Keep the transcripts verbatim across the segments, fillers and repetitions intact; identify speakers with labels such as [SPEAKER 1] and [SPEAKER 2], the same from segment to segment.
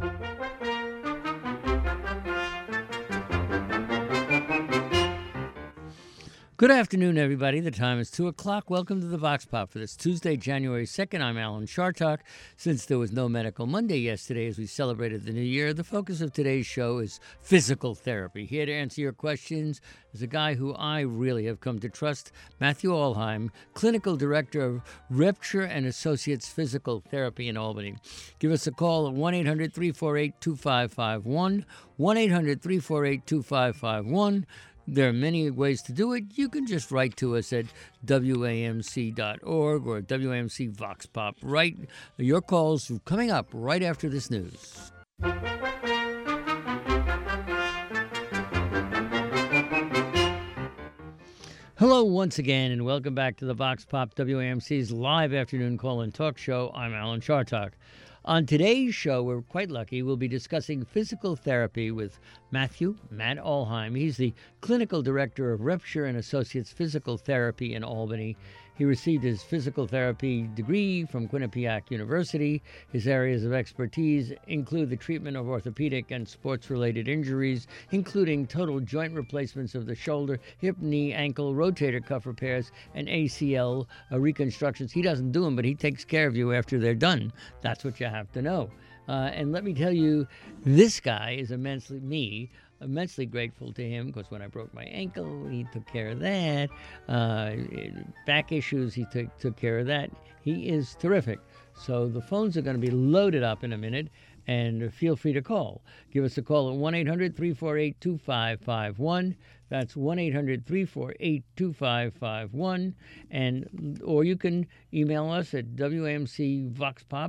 [SPEAKER 1] Good afternoon, everybody. The time is two o'clock. Welcome to the Vox Pop for this Tuesday, January second. I'm Alan Chartok. Since there was no Medical Monday yesterday as we celebrated the new year, the focus of today's show is physical therapy. Here to answer your questions is a guy who I really have come to trust, Matthew Alheim, Clinical Director of Repture and Associates Physical Therapy in Albany. Give us a call at one eight hundred, three four eight, two five five one, one eight hundred, three four eight, two five five one. There are many ways to do it. You can just write to us at W A M C dot org or W A M C Vox Pop. Right, your calls coming up right after this news. Hello once again, and welcome back to the Vox Pop, W A M C's live afternoon call-in talk show. I'm Alan Chartok. On today's show, we're quite lucky. We'll be discussing physical therapy with Matthew, Matt Alheim. He's the Clinical Director of Repture and Associates Physical Therapy in Albany. He received his physical therapy degree from Quinnipiac University. His areas of expertise include the treatment of orthopedic and sports-related injuries, including total joint replacements of the shoulder, hip, knee, ankle, rotator cuff repairs, and A C L uh, reconstructions. He doesn't do them, but he takes care of you after they're done. That's what you have to know. Uh, and let me tell you, this guy is immensely, me, immensely grateful to him because when I broke my ankle, he took care of that. Uh, back issues, he took, took care of that. He is terrific. So the phones are going to be loaded up in a minute, and feel free to call. Give us a call at one eight hundred, three four eight, two five five one. That's one eight hundred, three four eight, two five five one. And, or you can email us at W A M C Vox Pop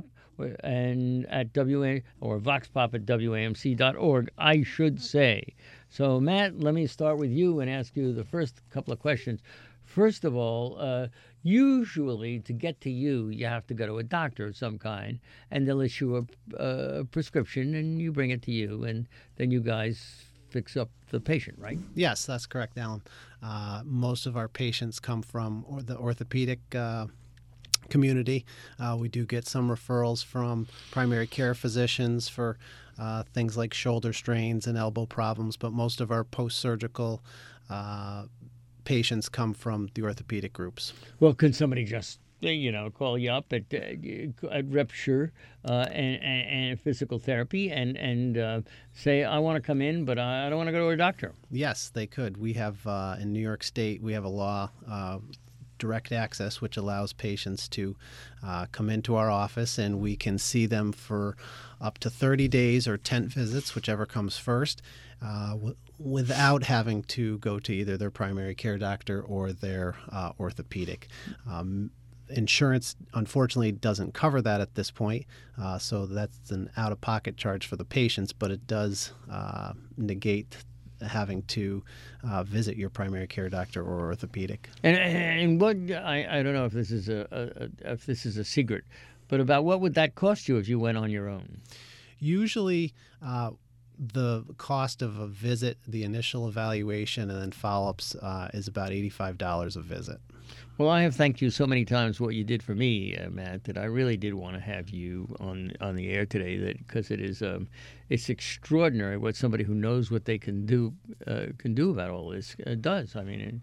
[SPEAKER 1] and at W A or voxpop at W A M C dot org, I should say. So, Matt, let me start with you and ask you the first couple of questions. First of all, uh, usually to get to you, you have to go to a doctor of some kind, and they'll issue a, a prescription, and you bring it to you, and then you guys fix up the patient, right?
[SPEAKER 2] Yes, that's correct, Alan. Uh, most of our patients come from or the orthopedic uh, community. Uh, we do get some referrals from primary care physicians for uh, things like shoulder strains and elbow problems, but most of our post-surgical uh, patients come from the orthopedic groups.
[SPEAKER 1] Well, can somebody just, you know, call you up at, uh, at Repture uh, and, and, and physical therapy and, and uh, say, I want to come in, but I don't want to go to a doctor?
[SPEAKER 2] Yes, they could. We have, uh, in New York State, we have a law, uh, direct access, which allows patients to uh, come into our office, and we can see them for up to thirty days or tent visits, whichever comes first, uh, w- without having to go to either their primary care doctor or their uh, orthopedic. Um, Insurance, unfortunately, doesn't cover that at this point, uh, so that's an out-of-pocket charge for the patients, but it does uh, negate having to uh, visit your primary care doctor or orthopedic.
[SPEAKER 1] And, and what I, I don't know if this is a, a if this is a secret, but about what would that cost you if you went on your own?
[SPEAKER 2] Usually, uh, the cost of a visit, the initial evaluation, and then follow-ups uh, is about eighty-five dollars a visit.
[SPEAKER 1] Well, I have thanked you so many times for what you did for me, uh, Matt, that I really did want to have you on on the air today. That because it is um, it's extraordinary what somebody who knows what they can do uh, can do about all this uh, does. I mean, and,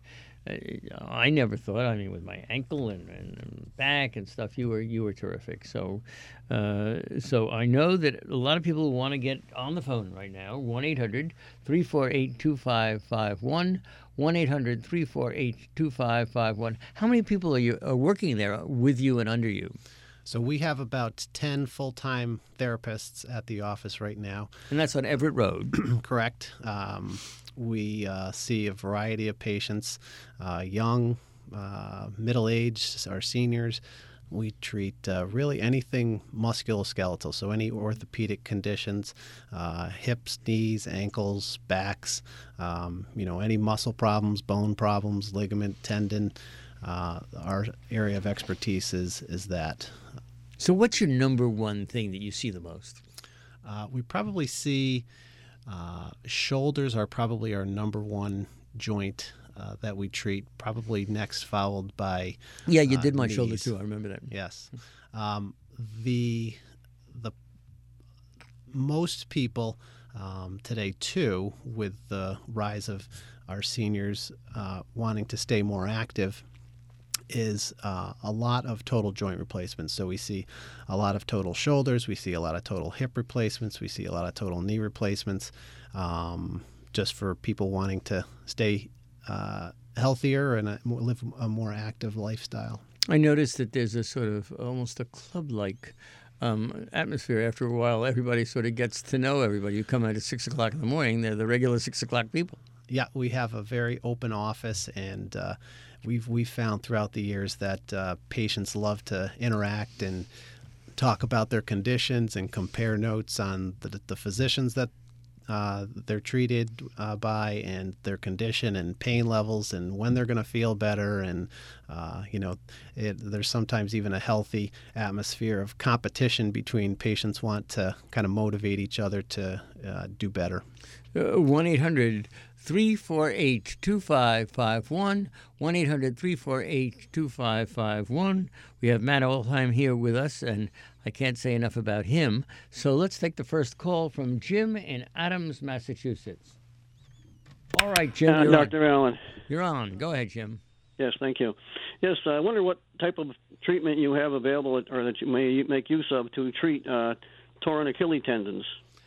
[SPEAKER 1] uh, I never thought. I mean, with my ankle and, and, and back and stuff, you were you were terrific. So, uh, so I know that a lot of people want to get on the phone right now. one eight hundred, three four eight, two five five one. one eight hundred, three four eight, two five five one. How many people are you are working there with you and under you?
[SPEAKER 2] So we have about ten full-time therapists at the office right now.
[SPEAKER 1] And that's on Everett Road.
[SPEAKER 2] Correct. Um, we uh, see a variety of patients, uh, young, uh, middle-aged, our seniors. We treat uh, really anything musculoskeletal, so any orthopedic conditions, uh, hips, knees, ankles, backs, um, you know, any muscle problems, bone problems, ligament, tendon. Uh, our area of expertise is, is that.
[SPEAKER 1] So what's your number one thing that you see the most?
[SPEAKER 2] Uh, we probably see uh, shoulders are probably our number one joint Uh, that we treat, probably next followed by
[SPEAKER 1] yeah you
[SPEAKER 2] uh,
[SPEAKER 1] did my
[SPEAKER 2] knees.
[SPEAKER 1] shoulder too, I remember that.
[SPEAKER 2] Yes. Um, the the most people um, today, too, with the rise of our seniors uh, wanting to stay more active, is uh, a lot of total joint replacements. So we see a lot of total shoulders, we see a lot of total hip replacements, we see a lot of total knee replacements, um, just for people wanting to stay uh, healthier and a, live a more active lifestyle.
[SPEAKER 1] I noticed that there's a sort of almost a club-like um, atmosphere. After a while, everybody sort of gets to know everybody. You come out at six o'clock in the morning, they're the regular six o'clock people.
[SPEAKER 2] Yeah, we have a very open office, and uh, we've we found throughout the years that uh, patients love to interact and talk about their conditions and compare notes on the, the physicians that uh, they're treated uh, by and their condition and pain levels and when they're going to feel better. And, uh, you know, it, there's sometimes even a healthy atmosphere of competition between patients want to kind of motivate each other to uh, do better.
[SPEAKER 1] one eight hundred three four eight two five five one, one eight hundred three four eight two five five one. We have Matt Oldheim here with us, and I can't say enough about him. So let's take the first call from Jim in Adams, Massachusetts. All right, Jim,
[SPEAKER 3] Uh,
[SPEAKER 1] you're
[SPEAKER 3] Doctor
[SPEAKER 1] on.
[SPEAKER 3] Allen.
[SPEAKER 1] You're on. Go ahead, Jim.
[SPEAKER 3] Yes, thank you. Yes, I wonder what type of treatment you have available or that you may make use of to treat uh, torn Achilles tendons.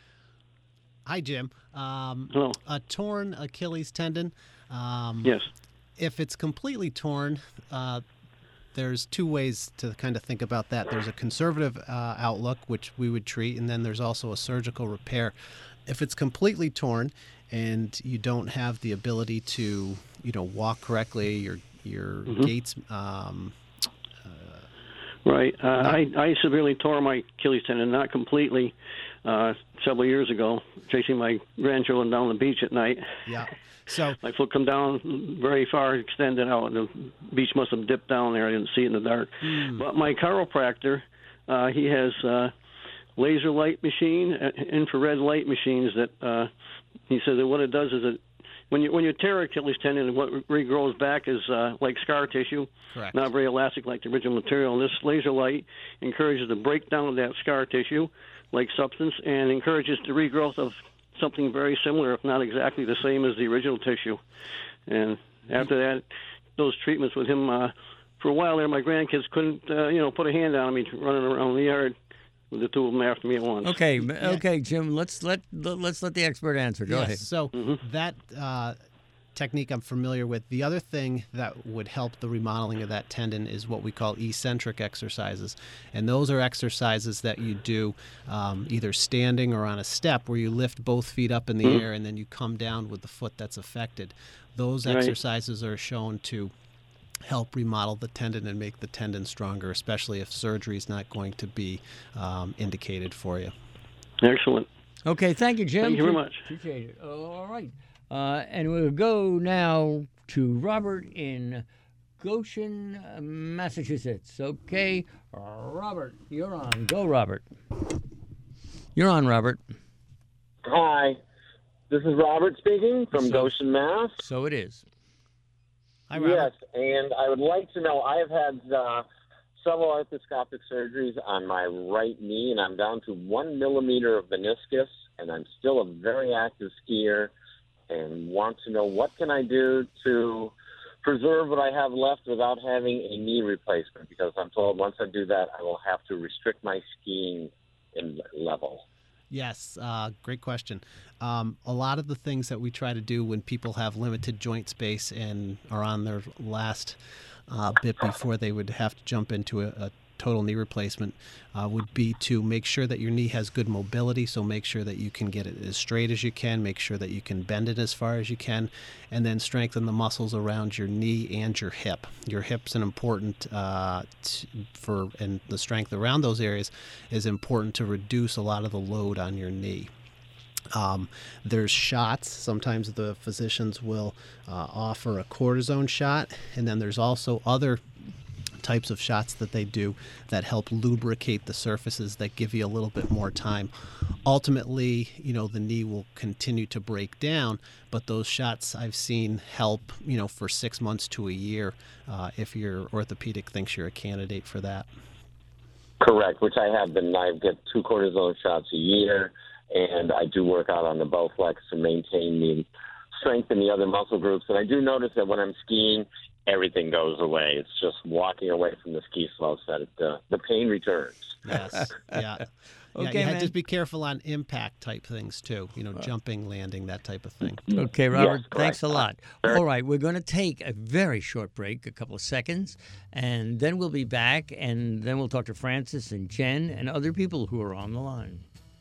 [SPEAKER 2] Hi, Jim. Um,
[SPEAKER 3] Hello.
[SPEAKER 2] A torn Achilles tendon. Um,
[SPEAKER 3] Yes.
[SPEAKER 2] If it's completely torn, uh, there's two ways to kind of think about that. There's a conservative uh, outlook, which we would treat, and then there's also a surgical repair. If it's completely torn and you don't have the ability to, you know, walk correctly, your your
[SPEAKER 3] Mm-hmm.
[SPEAKER 2] gaits. Um,
[SPEAKER 3] Right. Uh, I, I severely tore my Achilles tendon, not completely, uh, several years ago, chasing my grandchildren down the beach at night.
[SPEAKER 2] yeah. So
[SPEAKER 3] My foot come down very far, extended out. The beach must have dipped down there. I didn't see it in the dark.
[SPEAKER 2] mm,
[SPEAKER 3] But my chiropractor, uh, he has uh, laser light machine, uh, infrared light machines that uh, he says that what it does is it when you when you tear Achilles tendon, what regrows back is uh, like scar tissue,
[SPEAKER 2] correct.
[SPEAKER 3] not very elastic like the original material. And this laser light encourages the breakdown of that scar tissue, like substance, and encourages the regrowth of something very similar, if not exactly the same as the original tissue. And after that, those treatments with him, uh, for a while there, my grandkids couldn't, uh, you know, put a hand on me running around the yard with the two of them after me at once.
[SPEAKER 1] Okay, okay, Jim. Let's let let's let the expert answer. Go
[SPEAKER 2] Yes,
[SPEAKER 1] ahead.
[SPEAKER 2] So
[SPEAKER 3] Mm-hmm.
[SPEAKER 2] that uh, technique I'm familiar with. The other thing that would help the remodeling of that tendon is what we call eccentric exercises. And those are exercises that you do um, either standing or on a step where you lift both feet up in the
[SPEAKER 3] Mm-hmm.
[SPEAKER 2] air and then you come down with the foot that's affected. Those
[SPEAKER 3] Right.
[SPEAKER 2] exercises are shown to help remodel the tendon and make the tendon stronger, especially if surgery is not going to be um, indicated for you.
[SPEAKER 3] Excellent.
[SPEAKER 1] Okay, thank you, Jim.
[SPEAKER 3] Thank you very much.
[SPEAKER 1] Appreciate it. All right. Uh, and we'll go now to Robert in Goshen, uh, Massachusetts. Okay, Robert, you're on. Go, Robert. You're on, Robert.
[SPEAKER 4] Hi, this is Robert speaking from
[SPEAKER 1] So-
[SPEAKER 4] Goshen, Mass.
[SPEAKER 1] So it is.
[SPEAKER 2] Hi, Robert.
[SPEAKER 4] Yes, and I would like to know, I have had uh, several arthroscopic surgeries on my right knee, and I'm down to one millimeter of meniscus, and I'm still a very active skier, and want to know what can I do to preserve what I have left without having a knee replacement, because I'm told once I do that, I will have to restrict my skiing in level.
[SPEAKER 2] Yes, uh, great question. Um, a lot of the things that we try to do when people have limited joint space and are on their last uh, bit before they would have to jump into a, a total knee replacement uh, would be to make sure that your knee has good mobility. So make sure that you can get it as straight as you can, make sure that you can bend it as far as you can, and then strengthen the muscles around your knee and your hip. Your hip's an important uh, t- for, and the strength around those areas is important to reduce a lot of the load on your knee. Um, there's shots. Sometimes the physicians will uh, offer a cortisone shot, and then there's also other types of shots that they do that help lubricate the surfaces that give you a little bit more time. Ultimately, you know, the knee will continue to break down, but those shots I've seen help, you know, for six months to a year uh, if your orthopedic thinks you're a candidate for that.
[SPEAKER 4] Correct, which I have been. I get two cortisone shots a year, and I do work out on the Bowflex to maintain the strength in the other muscle groups. And I do notice that when I'm skiing, everything goes away. It's just walking away from the ski slopes that it, uh, the pain returns.
[SPEAKER 2] Yes, yeah. Yeah,
[SPEAKER 1] Okay,
[SPEAKER 2] you
[SPEAKER 1] man.
[SPEAKER 2] have to be careful on impact type things too. You know, jumping, landing, that type of thing.
[SPEAKER 1] Okay, Robert,
[SPEAKER 4] Yes,
[SPEAKER 1] thanks a
[SPEAKER 4] correct.
[SPEAKER 1] lot. All right, we're going to take a very short break, a couple of seconds, and then we'll be back, and then we'll talk to Francis and Jen and other people who are on the line.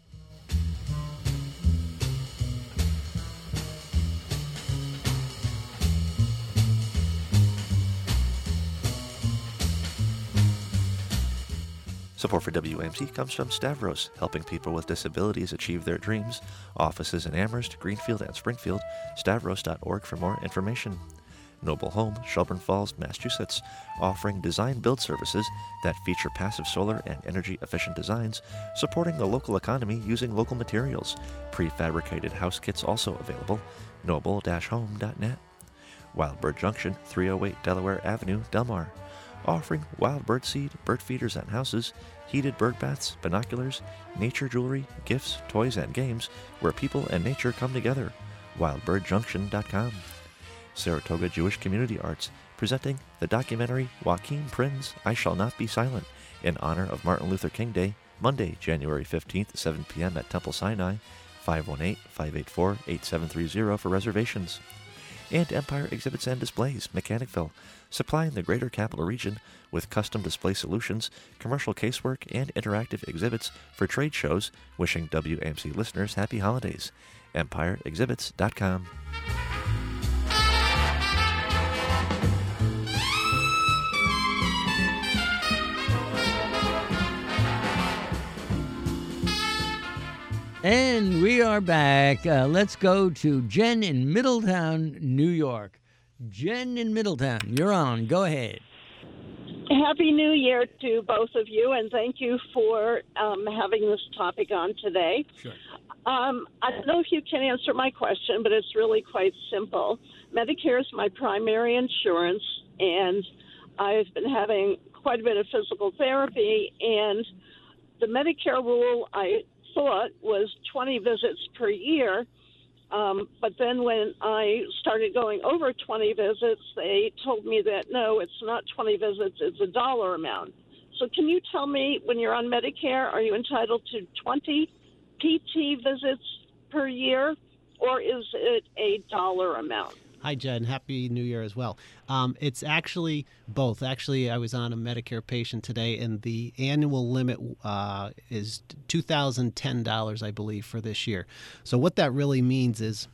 [SPEAKER 5] Support for W A M C comes from Stavros, helping people with disabilities achieve their dreams. Offices in Amherst, Greenfield, and Springfield. stavros dot org for more information. Noble Home, Shelburne Falls, Massachusetts, offering design-build services that feature passive solar and energy-efficient designs, supporting the local economy using local materials. Prefabricated house kits also available. noble dash home dot net. Wild Bird Junction, three oh eight Delaware Avenue, Del Mar, offering wild bird seed, bird feeders and houses, heated bird baths, binoculars, nature jewelry, gifts, toys, and games where people and nature come together. wild bird junction dot com. Saratoga Jewish Community Arts, presenting the documentary Joaquin Prinz, I Shall Not Be Silent, in honor of Martin Luther King Day, Monday, January fifteenth, seven p.m. at Temple Sinai, five one eight, five eight four, eight seven three zero for reservations. And Empire Exhibits and Displays, Mechanicville, supplying the greater capital region with custom display solutions, commercial casework, and interactive exhibits for trade shows, wishing W A M C listeners happy holidays. empire exhibits dot com.
[SPEAKER 1] And we are back. Uh, let's go to Jen in Middletown, New York. Jen in Middletown, you're on. Go ahead.
[SPEAKER 6] Happy New Year to both of you, and thank you for um, having this topic on today.
[SPEAKER 1] Sure.
[SPEAKER 6] Um, I don't know if you can answer my question, but it's really quite simple. Medicare is my primary insurance, and I've been having quite a bit of physical therapy, and the Medicare rule I thought was twenty visits per year. Um, but then when I started going over twenty visits, they told me that, no, it's not twenty visits, it's a dollar amount. So can you tell me, when you're on Medicare, are you entitled to twenty P T visits per year, or is it a dollar amount?
[SPEAKER 2] Hi, Jen. Happy New Year as well. Um, it's actually both. Actually, I was on a Medicare patient today, and the annual limit uh, is two thousand ten dollars, I believe, for this year. So what that really means is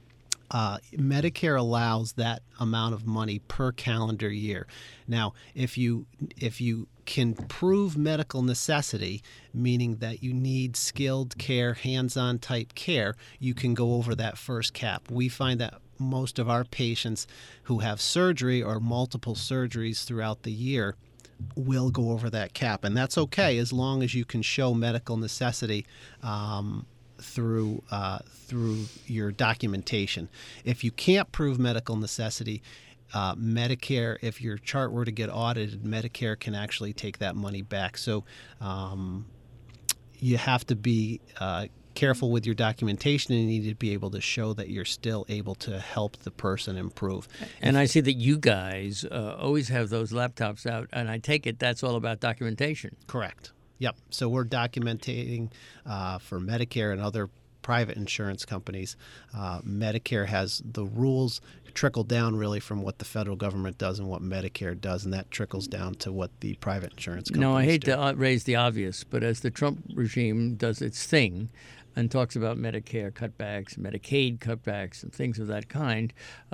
[SPEAKER 2] uh, Medicare allows that amount of money per calendar year. Now, if you if you can prove medical necessity, meaning that you need skilled care, hands-on type care, you can go over that first cap. We find that most of our patients who have surgery or multiple surgeries throughout the year will go over that cap, and that's okay as long as you can show medical necessity um, through uh, through your documentation. If you can't prove medical necessity, uh, Medicare, if your chart were to get audited, Medicare can actually take that money back. So um, you have to be uh, careful with your documentation, and you need to be able to show that you're still able to help the person improve.
[SPEAKER 1] And I see that you guys uh, always have those laptops out, and I take it that's all about documentation.
[SPEAKER 2] Correct. Yep. So we're documenting uh, for Medicare and other private insurance companies. Uh, Medicare has the rules trickle down really from what the federal government does and what Medicare does, and that trickles down to what the private insurance companies do.
[SPEAKER 1] No, I hate
[SPEAKER 2] do.
[SPEAKER 1] to uh, raise the obvious, but as the Trump regime does its thing and talks about Medicare cutbacks, Medicaid cutbacks, and things of that kind,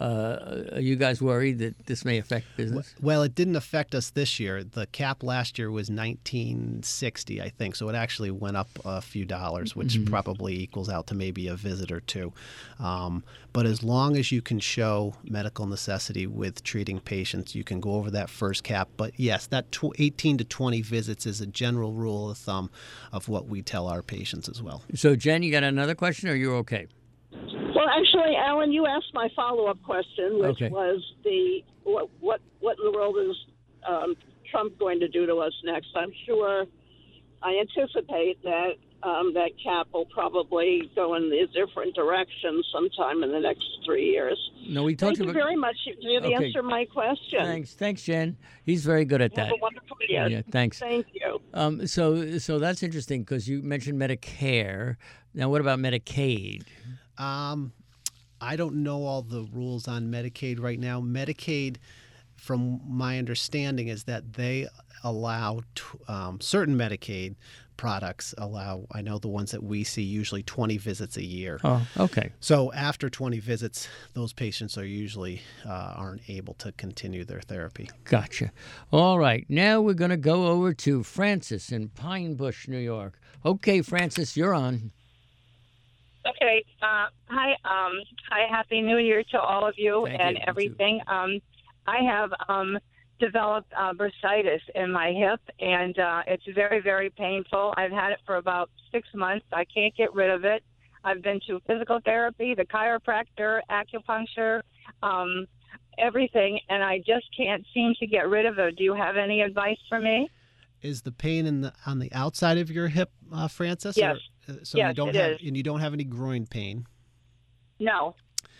[SPEAKER 1] uh, are you guys worried that this may affect business?
[SPEAKER 2] Well, it didn't affect us this year. The cap last year was nineteen sixty, I think, so it actually went up a few dollars, which mm-hmm. probably equals out to maybe a visit or two. Um, but as long as you can show medical necessity with treating patients, you can go over that first cap. But yes, that tw- eighteen to twenty visits is a general rule of thumb of what we tell our patients as well.
[SPEAKER 1] So, Jen, you got another question, or you're okay?
[SPEAKER 6] Well, actually, Alan, you asked my follow-up question, which
[SPEAKER 1] Okay.
[SPEAKER 6] was the what what what in the world is um, Trump going to do to us next? I'm sure, I anticipate that um, that cap will probably go in a different direction sometime in the next three years.
[SPEAKER 1] No, we talked
[SPEAKER 6] Thank you
[SPEAKER 1] about.
[SPEAKER 6] very much. You
[SPEAKER 1] Okay.
[SPEAKER 6] answered my question.
[SPEAKER 1] Thanks, thanks, Jen. He's very good at that.
[SPEAKER 6] Have a wonderful day.
[SPEAKER 1] Yeah, thanks.
[SPEAKER 6] Thank you.
[SPEAKER 1] Um, so, so that's interesting because you mentioned Medicare. Now, what about Medicaid?
[SPEAKER 2] Um, I don't know all the rules on Medicaid right now. Medicaid, from my understanding, is that they allow t- um, certain Medicaid products allow, I know the ones that we see, usually twenty visits a year.
[SPEAKER 1] Oh, okay.
[SPEAKER 2] So after twenty visits, those patients are usually uh, aren't able to continue their therapy.
[SPEAKER 1] Gotcha. All right. Now we're going to go over to Francis in Pine Bush, New York. Okay, Francis, you're on.
[SPEAKER 7] Okay. Uh, hi. Um, hi. Happy New Year to all of you
[SPEAKER 1] Thank
[SPEAKER 7] and
[SPEAKER 1] you. You
[SPEAKER 7] everything. Um, I have um, developed uh, bursitis in my hip, and uh, it's very, very painful. I've had it for about six months. I can't get rid of it. I've been to physical therapy, the chiropractor, acupuncture, um, everything, and I just can't seem to get rid of it. Do you have any advice for me?
[SPEAKER 2] Is the pain in the on the outside of your hip, uh, Francis?
[SPEAKER 7] Yes.
[SPEAKER 2] Or, uh, so
[SPEAKER 7] Yes,
[SPEAKER 2] you don't
[SPEAKER 7] it
[SPEAKER 2] have,
[SPEAKER 7] is.
[SPEAKER 2] and you don't have any groin pain.
[SPEAKER 7] No.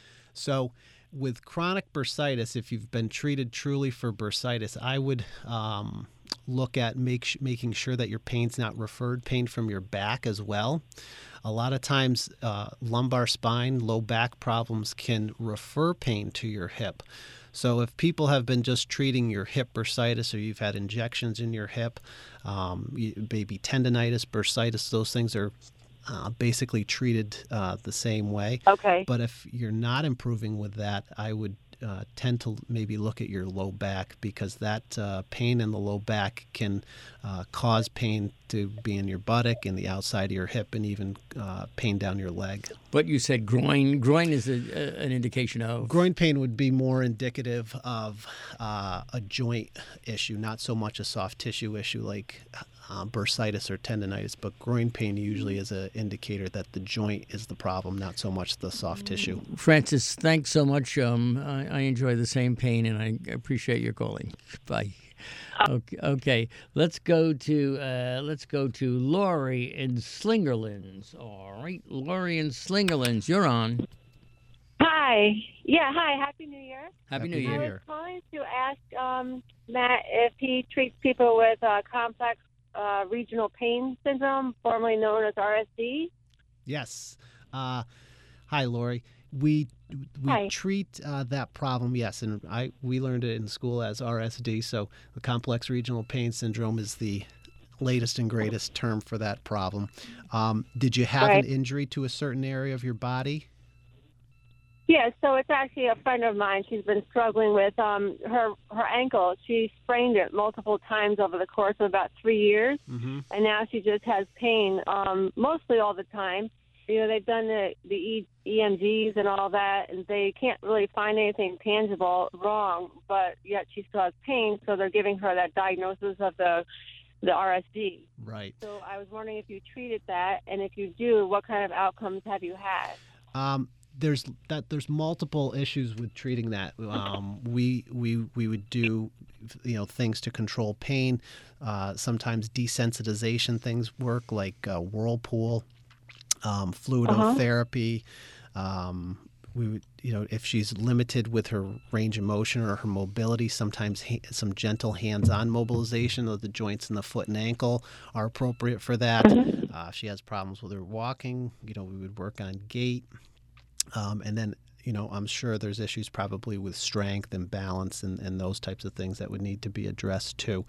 [SPEAKER 2] So with chronic bursitis, if you've been treated truly for bursitis, I would um, look at make, making sure that your pain's not referred pain from your back as well. A lot of times, uh, lumbar spine, low back problems can refer pain to your hip. So if people have been just treating your hip bursitis, or you've had injections in your hip, um, maybe tendonitis, bursitis, those things are Uh, basically treated uh, the same way.
[SPEAKER 7] Okay.
[SPEAKER 2] But if you're not improving with that, I would uh, tend to maybe look at your low back, because that uh, pain in the low back can uh, cause pain to be in your buttock, in the outside of your hip, and even uh, pain down your leg.
[SPEAKER 1] But you said groin. Groin is a, a, an indication of.
[SPEAKER 2] Groin pain would be more indicative of uh, a joint issue, not so much a soft tissue issue like uh, bursitis or tendonitis, but groin pain usually is an indicator that the joint is the problem, not so much the soft tissue.
[SPEAKER 1] Francis, thanks so much. Um, I, I enjoy the same pain, and I appreciate your calling. Bye. Okay, okay. Let's go to uh, let's go to Lori in Slingerlands. All right, Lori in Slingerlands, you're on.
[SPEAKER 8] Hi. Yeah, hi. Happy New Year.
[SPEAKER 1] Happy,
[SPEAKER 2] Happy
[SPEAKER 1] New
[SPEAKER 2] New
[SPEAKER 1] Year.
[SPEAKER 8] I was calling to ask um, Matt if he treats people with uh, complex uh, regional pain syndrome, formerly known as R S D.
[SPEAKER 2] Yes. Uh, hi, Lori. We we
[SPEAKER 8] Hi.
[SPEAKER 2] treat uh, that problem, yes, and I we learned it in school as R S D. So the complex regional pain syndrome is the latest and greatest term for that problem. Um, did you have
[SPEAKER 8] Right.
[SPEAKER 2] an injury to a certain area of your body?
[SPEAKER 8] Yeah, so it's actually a friend of mine. She's been struggling with um, her her ankle. She sprained it multiple times over the course of about three years,
[SPEAKER 2] Mm-hmm.
[SPEAKER 8] and now she just has pain um, mostly all the time. You know, they've done the, the e, EMGs and all that, and they can't really find anything tangible wrong, but yet she still has pain, so they're giving her that diagnosis of the the R S D.
[SPEAKER 2] Right.
[SPEAKER 8] So I was wondering if you treated that, and if you do, what kind of outcomes have you had?
[SPEAKER 2] Um, there's that. There's multiple issues with treating that. Um, we we we would do, you know, things to control pain. Uh, sometimes desensitization things work, like uh, Whirlpool, um, fluidotherapy. Um, we would, you know, if she's limited with her range of motion or her mobility, sometimes ha- some gentle hands-on mobilization of the joints in the foot and ankle are appropriate for that. Uh, if she has problems with her walking, you know, we would work on gait. Um, and then, you know, I'm sure there's issues probably with strength and balance and, and those types of things that would need to be addressed too.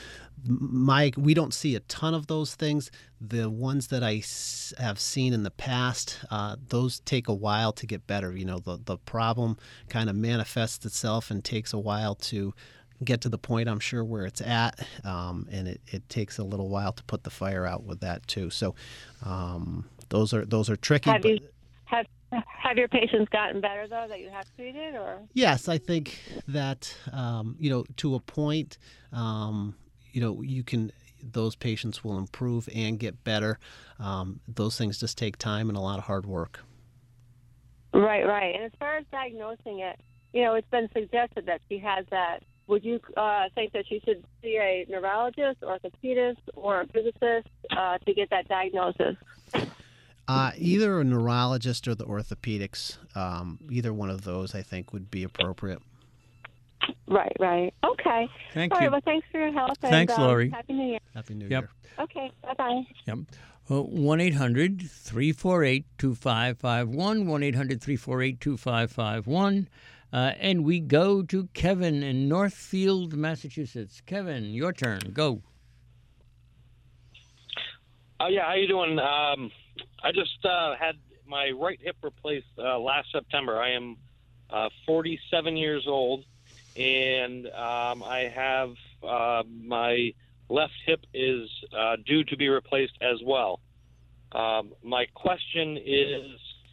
[SPEAKER 2] My, we don't see a ton of those things. The ones that I s- have seen in the past, uh, those take a while to get better. You know, the, the problem kind of manifests itself and takes a while to get to the point, I'm sure, where it's at. Um, and it, it takes a little while to put the fire out with that too. So um, those are those are tricky.
[SPEAKER 8] Have
[SPEAKER 2] but,
[SPEAKER 8] you have have your patients gotten better though that you have treated, or?
[SPEAKER 2] Yes, I think that, um, you know, to a point, um, you know, you can, those patients will improve and get better. Um, those things just take time and a lot of hard work.
[SPEAKER 8] Right, right. And as far as diagnosing it, you know, it's been suggested that she has that would you uh, think that she should see a neurologist, orthopedist, or a physicist uh, to get that diagnosis?
[SPEAKER 2] Uh, either a neurologist or the orthopedics, um, either one of those, I think, would be appropriate.
[SPEAKER 8] Right, right. Okay.
[SPEAKER 1] Thank
[SPEAKER 8] All
[SPEAKER 1] you.
[SPEAKER 8] right, well, thanks for your help.
[SPEAKER 1] Thanks,
[SPEAKER 8] and, um,
[SPEAKER 1] Lori.
[SPEAKER 8] Happy New Year.
[SPEAKER 2] Happy New
[SPEAKER 1] Yep.
[SPEAKER 2] Year.
[SPEAKER 8] Okay, bye-bye.
[SPEAKER 1] Yep. one eight hundred three four eight two five five one, one eight hundred three four eight two five five one. Uh, and we go to Kevin in Northfield, Massachusetts. Kevin, your turn. Go.
[SPEAKER 9] Oh, yeah, how you doing? Um, I just uh, had my right hip replaced uh, last September. I am uh, forty-seven years old, and um, I have uh, my left hip is uh, due to be replaced as well. Um, my question is,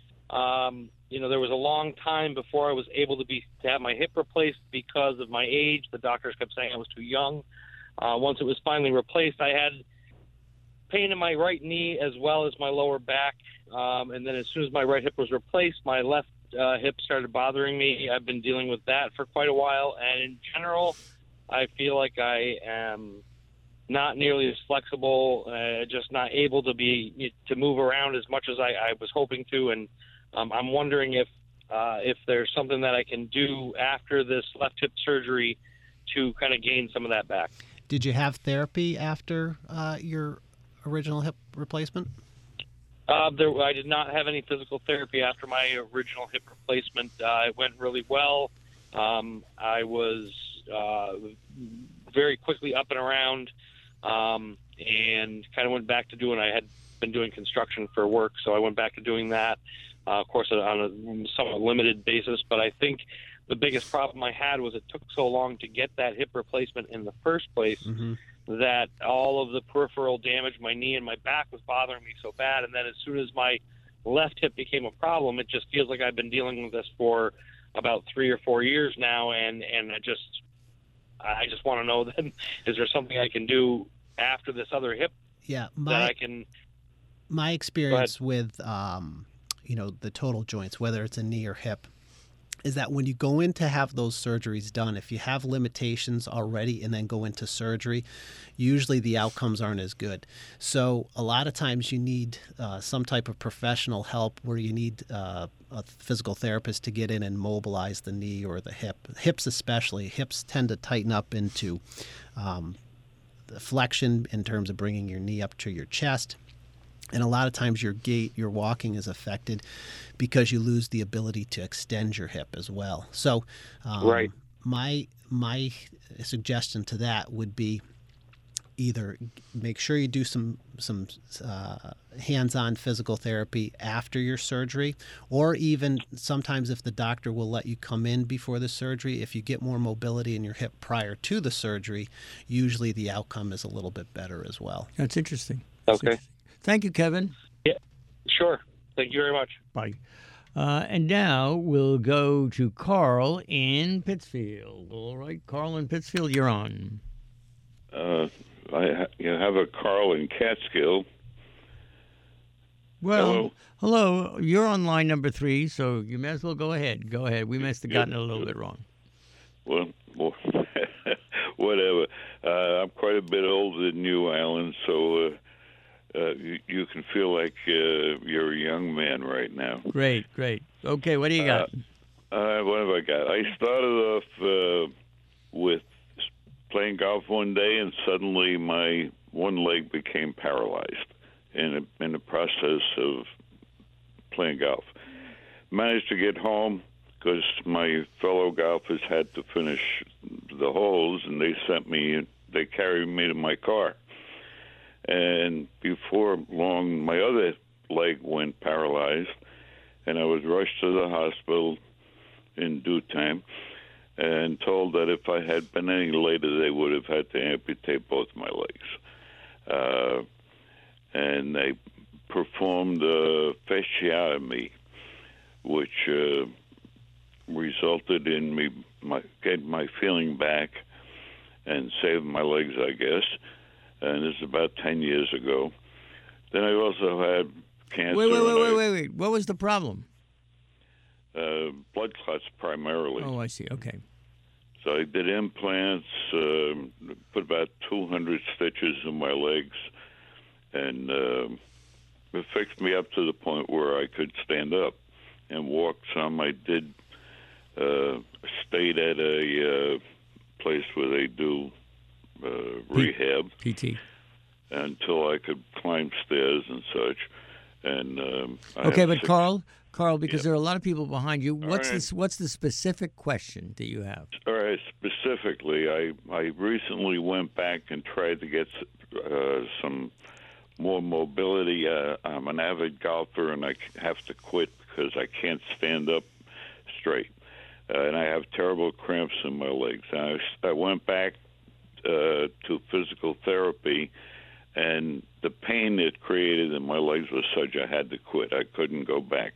[SPEAKER 9] um, you know, there was a long time before I was able to be to have my hip replaced because of my age. The doctors kept saying I was too young. Uh, once it was finally replaced, I had pain in my right knee as well as my lower back. Um, and then as soon as my right hip was replaced, my left uh, hip started bothering me. I've been dealing with that for quite a while. And in general, I feel like I am not nearly as flexible, uh, just not able to be to move around as much as I, I was hoping to. And um, I'm wondering if uh, if there's something that I can do after this left hip surgery to kind of gain some of that back.
[SPEAKER 2] Did you have therapy after uh, your original hip replacement?
[SPEAKER 9] Uh, there, I did not have any physical therapy after my original hip replacement. Uh, it went really well. Um, I was uh, very quickly up and around, um, and kind of went back to doing. I had been doing construction for work, so I went back to doing that. Uh, of course, on a somewhat limited basis. But I think the biggest problem I had was it took so long to get that hip replacement in the first place. Mm-hmm. That all of the peripheral damage, my knee and my back was bothering me so bad. And then as soon as my left hip became a problem, it just feels like I've been dealing with this for about three or four years now. And, and I just, I just want to know then, is there something I can do after this other hip
[SPEAKER 2] yeah, my,
[SPEAKER 9] that I can?
[SPEAKER 2] My experience with, um, you know, the total joints, whether it's a knee or hip, is that when you go in to have those surgeries done, if you have limitations already and then go into surgery, usually the outcomes aren't as good. So a lot of times you need uh, some type of professional help where you need uh, a physical therapist to get in and mobilize the knee or the hip. Hips especially. Hips tend to tighten up into um, the flexion in terms of bringing your knee up to your chest. And a lot of times your gait, your walking is affected because you lose the ability to extend your hip as well. So um,
[SPEAKER 9] right.
[SPEAKER 2] my my suggestion to that would be either make sure you do some, some uh, hands-on physical therapy after your surgery, or even sometimes if the doctor will let you come in before the surgery, if you get more mobility in your hip prior to the surgery, usually the outcome is a little bit better as well.
[SPEAKER 1] That's interesting. That's
[SPEAKER 9] okay.
[SPEAKER 1] Interesting. Thank you, Kevin.
[SPEAKER 9] Yeah, sure. Thank you very much.
[SPEAKER 1] Bye. Uh, and now we'll go to Carl in Pittsfield. All right, Carl in Pittsfield, you're on.
[SPEAKER 10] Uh, I ha- you have a Carl in Catskill.
[SPEAKER 1] Well,
[SPEAKER 10] hello.
[SPEAKER 1] hello. You're on line number three, so you may as well go ahead. Go ahead. We must have gotten it a little bit wrong.
[SPEAKER 10] Well, well whatever. Uh, I'm quite a bit older than you, Alan, so... Uh, Uh, you, you can feel like uh, you're a young man right now.
[SPEAKER 1] Great, great. Okay, what do you got?
[SPEAKER 10] Uh, uh, what have I got? I started off uh, with playing golf one day, and suddenly my one leg became paralyzed in, a, in the process of playing golf. Managed to get home because my fellow golfers had to finish the holes, and they sent me, they carried me to my car. And before long, my other leg went paralyzed, and I was rushed to the hospital in due time and told that if I had been any later, they would have had to amputate both my legs. Uh, and they performed a fasciotomy, which uh, resulted in me my, getting my feeling back and saved my legs, I guess. And this is about ten years ago. Then I also had cancer.
[SPEAKER 1] Wait, wait, wait,
[SPEAKER 10] I,
[SPEAKER 1] wait, wait, wait. What was the problem?
[SPEAKER 10] Uh, blood clots primarily.
[SPEAKER 1] Oh, I see. Okay.
[SPEAKER 10] So I did implants, um, put about two hundred stitches in my legs, and uh, it fixed me up to the point where I could stand up and walk some. I did uh, stayed at a uh, place where they do uh, rehab.
[SPEAKER 1] P T.
[SPEAKER 10] Until I could climb stairs and such. And um, I
[SPEAKER 1] Okay,
[SPEAKER 10] have
[SPEAKER 1] but
[SPEAKER 10] six-
[SPEAKER 1] Carl, Carl, because
[SPEAKER 10] Yeah.
[SPEAKER 1] there are a lot of people behind you, what's
[SPEAKER 10] right.
[SPEAKER 1] this? What's the specific question that you have?
[SPEAKER 10] All right, specifically, I, I recently went back and tried to get uh, some more mobility. Uh, I'm an avid golfer, and I have to quit because I can't stand up straight. Uh, and I have terrible cramps in my legs. And I, I went back uh, to physical therapy, and the pain it created in my legs was such I had to quit. I couldn't go back.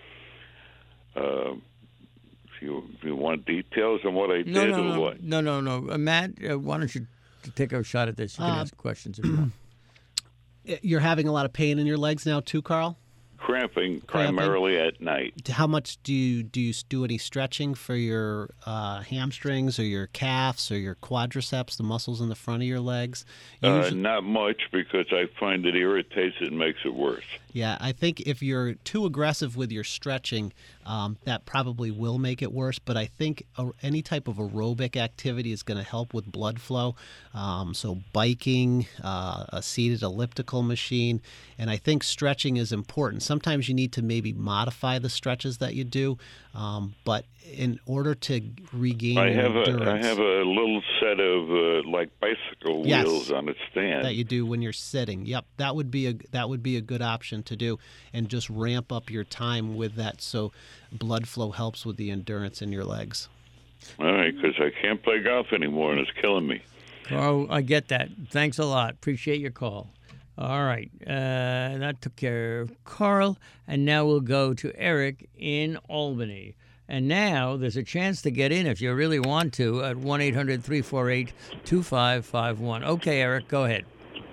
[SPEAKER 10] Uh, if you, if you want details on what I
[SPEAKER 1] No,
[SPEAKER 10] did
[SPEAKER 1] no,
[SPEAKER 10] or
[SPEAKER 1] no,
[SPEAKER 10] what?
[SPEAKER 1] no, no, no. Uh, Matt, uh, why don't you take a shot at this? You can
[SPEAKER 2] Uh,
[SPEAKER 1] ask questions if you want.
[SPEAKER 2] You're having a lot of pain in your legs now too, Carl?
[SPEAKER 10] Cramping,
[SPEAKER 2] Cramping?
[SPEAKER 10] primarily at night.
[SPEAKER 2] How much do you do you do any stretching for your uh, hamstrings or your calves or your quadriceps, the muscles in the front of your legs?
[SPEAKER 10] Uh,
[SPEAKER 2] Usually-
[SPEAKER 10] not much, because I find it irritates it and makes it worse.
[SPEAKER 2] Yeah, I think if you're too aggressive with your stretching, um, that probably will make it worse. But I think a, any type of aerobic activity is going to help with blood flow. Um, so biking, uh, a seated elliptical machine, and I think stretching is important. Sometimes you need to maybe modify the stretches that you do, um, but in order to regain
[SPEAKER 10] I
[SPEAKER 2] your
[SPEAKER 10] have a I
[SPEAKER 2] endurance
[SPEAKER 10] have a little set of uh, like bicycle
[SPEAKER 2] Yes.
[SPEAKER 10] wheels on a stand.
[SPEAKER 2] that you do when you're sitting. Yep, that would be a that would be a good option to do, and just ramp up your time with that, so blood flow helps with the endurance in your legs.
[SPEAKER 10] All right, because I can't play golf anymore, and it's killing me.
[SPEAKER 1] Carl, I get that. Thanks a lot. Appreciate your call. All right. Uh, that took care of Carl. And now we'll go to Eric in Albany. And now there's a chance to get in if you really want to at one eight hundred three four eight two five five one. Okay, Eric, go ahead.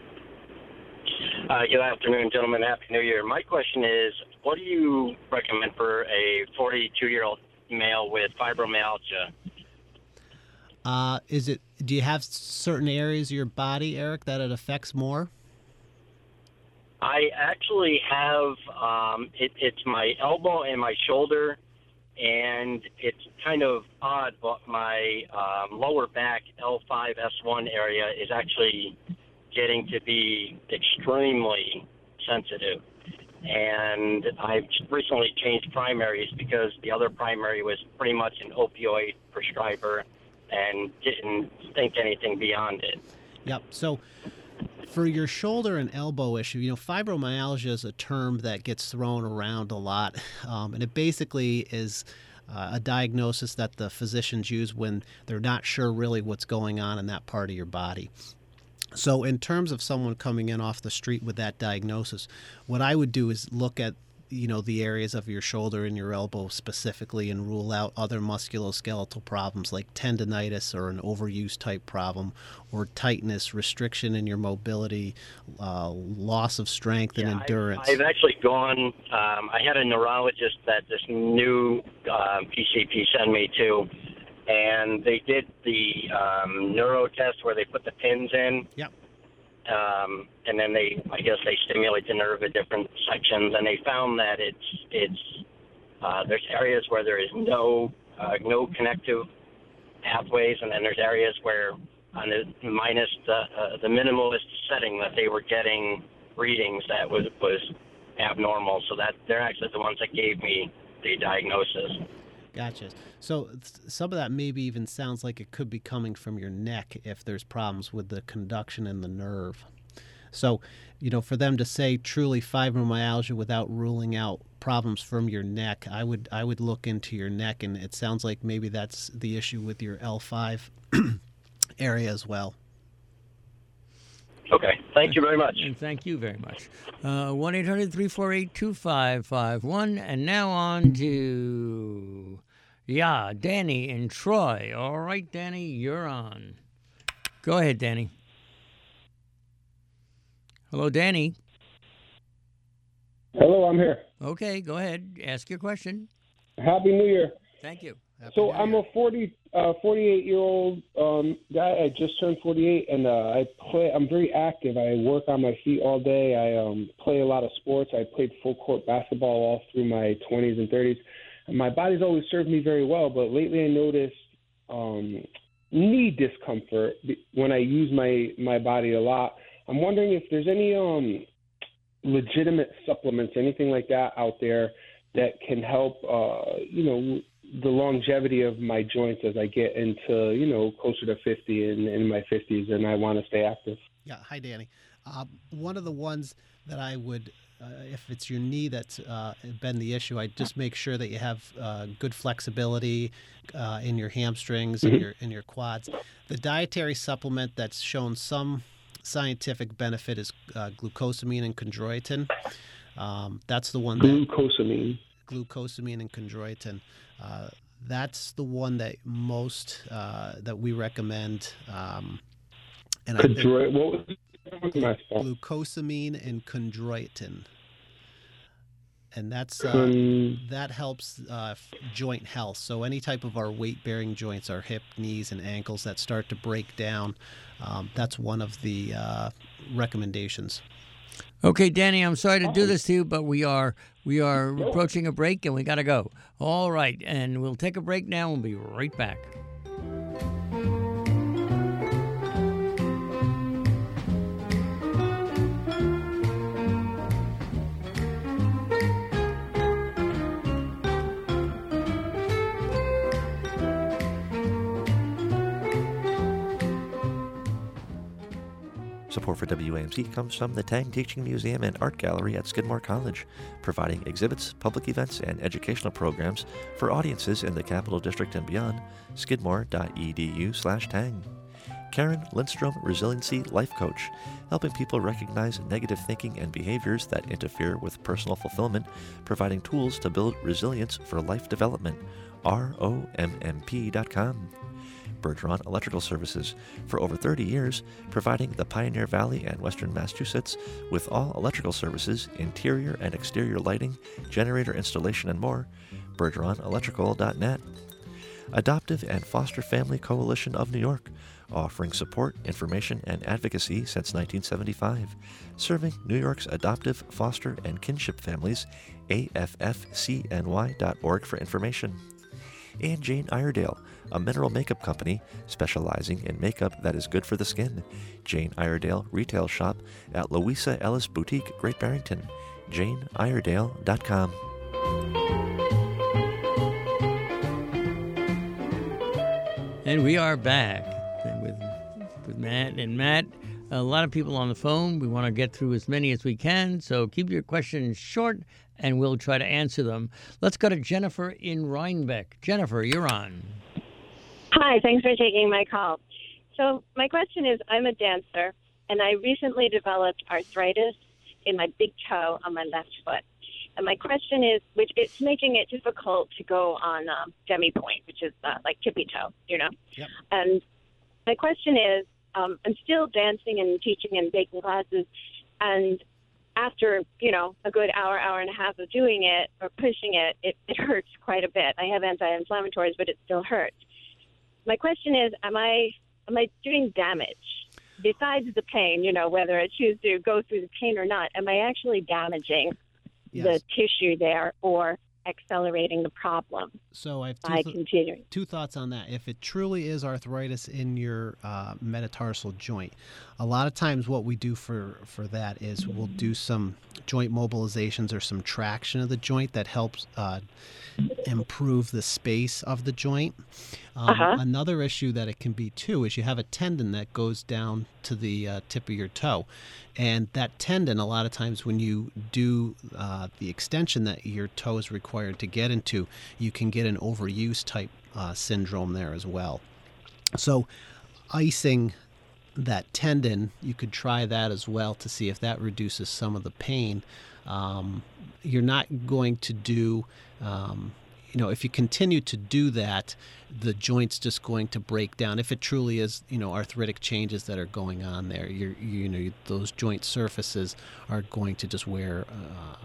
[SPEAKER 11] Uh, good afternoon, gentlemen. Happy New Year. My question is, what do you recommend for a forty-two-year-old male with fibromyalgia?
[SPEAKER 2] Uh, is it? Do you have certain areas of your body, Eric, that it affects more?
[SPEAKER 11] I actually have, um, it, it's my elbow and my shoulder, and it's kind of odd, but my um, lower back L five S one area is actually getting to be extremely sensitive. And I've recently changed primaries because the other primary was pretty much an opioid prescriber and didn't think anything beyond it.
[SPEAKER 2] Yep. So for your shoulder and elbow issue, you know, fibromyalgia is a term that gets thrown around a lot, um, and it basically is uh, a diagnosis that the physicians use when they're not sure really what's going on in that part of your body. So in terms of someone coming in off the street with that diagnosis, what I would do is look at, you know, the areas of your shoulder and your elbow specifically and rule out other musculoskeletal problems like tendonitis or an overuse type problem, or tightness, restriction in your mobility, uh, loss of strength and
[SPEAKER 11] Yeah,
[SPEAKER 2] endurance.
[SPEAKER 11] I've, I've actually gone, um, I had a neurologist that this new um, P C P sent me to, and they did the um, neuro test where they put the pins in.
[SPEAKER 2] Yep.
[SPEAKER 11] Um, and then they, I guess they stimulate the nerve at different sections, and they found that it's it's uh, there's areas where there is no uh, no connective pathways, and then there's areas where on the minus the uh, the minimalist setting that they were getting readings that was was abnormal. So that they're actually the ones that gave me the diagnosis.
[SPEAKER 2] Gotcha. So th- some of that maybe even sounds like it could be coming from your neck if there's problems with the conduction in the nerve. So, you know, for them to say truly fibromyalgia without ruling out problems from your neck, I would I would look into your neck, and it sounds like maybe that's the issue with your L five area as well.
[SPEAKER 11] Okay. Thank you very much.
[SPEAKER 1] And thank you very much. Uh, one eight hundred three four eight two five five one. And now on to, yeah, Danny in Troy. All right, Danny, you're on. Go ahead, Danny. Hello, Danny.
[SPEAKER 12] Hello, I'm here.
[SPEAKER 1] Okay, go ahead. Ask your question.
[SPEAKER 12] Happy New Year.
[SPEAKER 1] Thank you.
[SPEAKER 2] Happy
[SPEAKER 12] So
[SPEAKER 2] New
[SPEAKER 12] I'm
[SPEAKER 2] Year.
[SPEAKER 12] a forty, uh, forty-eight year old um, guy. I just turned forty-eight, and uh, I play. I'm very active. I work on my feet all day. I um, play a lot of sports. I played full court basketball all through my twenties and thirties. And my body's always served me very well, but lately I noticed um, knee discomfort when I use my my body a lot. I'm wondering if there's any um, legitimate supplements, anything like that out there that can help, uh, you know, the longevity of my joints as I get into, you know, closer to fifty and in my fifties, and I want to stay active.
[SPEAKER 2] Yeah. Hi, Danny. Uh, one of the ones that I would, uh, if it's your knee that's uh, been the issue, I just make sure that you have uh, good flexibility uh, in your hamstrings and
[SPEAKER 12] Mhm.
[SPEAKER 2] your in your quads. The dietary supplement that's shown some scientific benefit is uh, glucosamine and chondroitin. Um, that's the one that
[SPEAKER 12] Glucosamine.
[SPEAKER 2] glucosamine and chondroitin. Uh, that's the one that most uh, that we recommend. Um, and I think
[SPEAKER 12] Chondro- what was what was my fault?
[SPEAKER 2] glucosamine and chondroitin, and that's uh,
[SPEAKER 12] Con-
[SPEAKER 2] that helps uh, f- joint health. So any type of our weight-bearing joints, our hip, knees, and ankles that start to break down, um, that's one of the uh, recommendations.
[SPEAKER 1] Okay, Danny, I'm sorry to do this to you, but we are we are approaching a break and we got to go. All right, and we'll take a break now and we'll be right back.
[SPEAKER 5] Support for W A M C comes from the Tang Teaching Museum and Art Gallery at Skidmore College, providing exhibits, public events, and educational programs for audiences in the Capital District and beyond. skidmore.edu slash tang. Karen Lindstrom Resiliency Life Coach, helping people recognize negative thinking and behaviors that interfere with personal fulfillment, providing tools to build resilience for life development. R O M M P dot com. Bergeron Electrical Services, for over thirty years, providing the Pioneer Valley and Western Massachusetts with all electrical services, interior and exterior lighting, generator installation, and more. Bergeron Electrical dot net. Adoptive and Foster Family Coalition of New York, offering support, information, and advocacy since nineteen seventy-five, serving New York's adoptive, foster, and kinship families. A F F C N Y dot org for information. And Jane Iredale, a mineral makeup company specializing in makeup that is good for the skin. Jane Iredale Retail Shop at Louisa Ellis Boutique, Great Barrington. Jane Iredale dot com.
[SPEAKER 1] And we are back with with Matt. And Matt, a lot of people on the phone. We want to get through as many as we can, so keep your questions short, and we'll try to answer them. Let's go to Jennifer in Rhinebeck. Jennifer, you're on.
[SPEAKER 13] Hi, thanks for taking my call. So my question is, I'm a dancer, and I recently developed arthritis in my big toe on my left foot. And my question is, which it's making it difficult to go on um, demi point, which is uh, like tippy toe, you know?
[SPEAKER 2] Yep.
[SPEAKER 13] And my question is, um, I'm still dancing and teaching and taking classes, and after, you know, a good hour, hour and a half of doing it or pushing it, it, it hurts quite a bit. I have anti-inflammatories, but it still hurts. My question is, am I am I doing damage? Besides the pain, you know, whether I choose to go through the pain or not, am I actually damaging
[SPEAKER 2] Yes.
[SPEAKER 13] the tissue there or accelerating the problem
[SPEAKER 2] So I have two,
[SPEAKER 13] by
[SPEAKER 2] th-
[SPEAKER 13] continuing?
[SPEAKER 2] two thoughts on that. If it truly is arthritis in your uh, metatarsal joint, a lot of times what we do for, for that is we'll do some joint mobilizations or some traction of the joint that helps uh, improve the space of the joint. Um,
[SPEAKER 13] Uh-huh.
[SPEAKER 2] Another issue that it can be too is you have a tendon that goes down to the uh, tip of your toe. And that tendon, a lot of times when you do uh, the extension that your toe is required to get into, you can get an overuse type uh, syndrome there as well. So icing that tendon, you could try that as well to see if that reduces some of the pain. Um, you're not going to do, um, you know, if you continue to do that, the joint's just going to break down. If it truly is, you know, arthritic changes that are going on there, you're, you know, those joint surfaces are going to just wear, uh,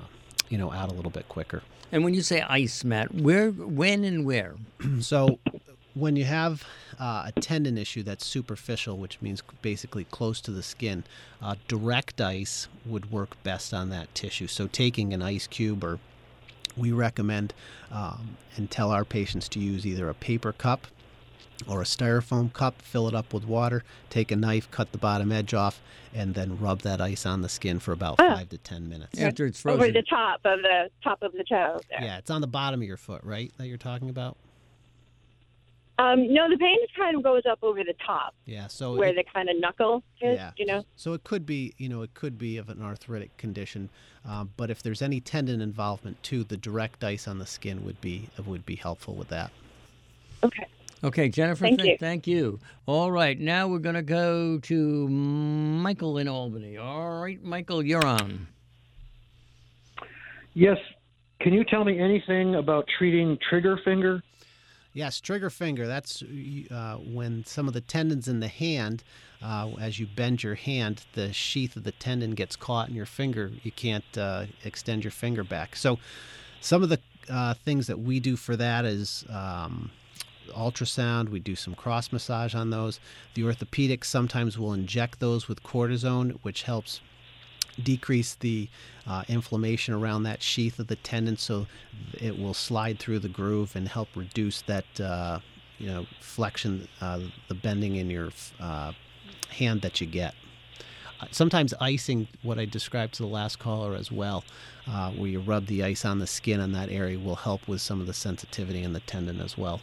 [SPEAKER 2] you know, out a little bit quicker.
[SPEAKER 1] And when you say ice, Matt, where, when, and where?
[SPEAKER 2] So when you have uh, a tendon issue that's superficial, which means basically close to the skin, uh, direct ice would work best on that tissue. So taking an ice cube, or we recommend um, and tell our patients to use either a paper cup or a styrofoam cup, fill it up with water, take a knife, cut the bottom edge off, and then rub that ice on the skin for about
[SPEAKER 13] Oh.
[SPEAKER 2] five to ten minutes.
[SPEAKER 1] After it's frozen.
[SPEAKER 13] Over the top of the top of the toe. There.
[SPEAKER 2] Yeah, it's on the bottom of your foot, right, that you're talking about?
[SPEAKER 13] Um, no, the pain kind of goes up over the top,
[SPEAKER 2] Yeah, so
[SPEAKER 13] where
[SPEAKER 2] it-
[SPEAKER 13] the kind of knuckle is.
[SPEAKER 2] Yeah.
[SPEAKER 13] You know.
[SPEAKER 2] So it could be, you know, it could be of an arthritic condition, um, but if there's any tendon involvement too, the direct ice on the skin would be would be helpful with that.
[SPEAKER 13] Okay.
[SPEAKER 1] Okay, Jennifer,
[SPEAKER 13] Thank
[SPEAKER 1] th-
[SPEAKER 13] you.
[SPEAKER 1] thank you. All right, now we're going to go to Michael in Albany. All right, Michael, you're on.
[SPEAKER 14] Yes. Can you tell me anything about treating trigger finger?
[SPEAKER 2] Yes, trigger finger. That's uh, when some of the tendons in the hand, uh, as you bend your hand, the sheath of the tendon gets caught in your finger. You can't uh, extend your finger back. So some of the uh, things that we do for that is um, ultrasound. We do some cross massage on those. The orthopedics sometimes will inject those with cortisone, which helps decrease the uh, inflammation around that sheath of the tendon, so it will slide through the groove and help reduce that uh, you know flexion, uh, the bending in your uh, hand that you get. Uh, sometimes icing, what I described to the last caller as well, uh, where you rub the ice on the skin on that area, will help with some of the sensitivity in the tendon as well.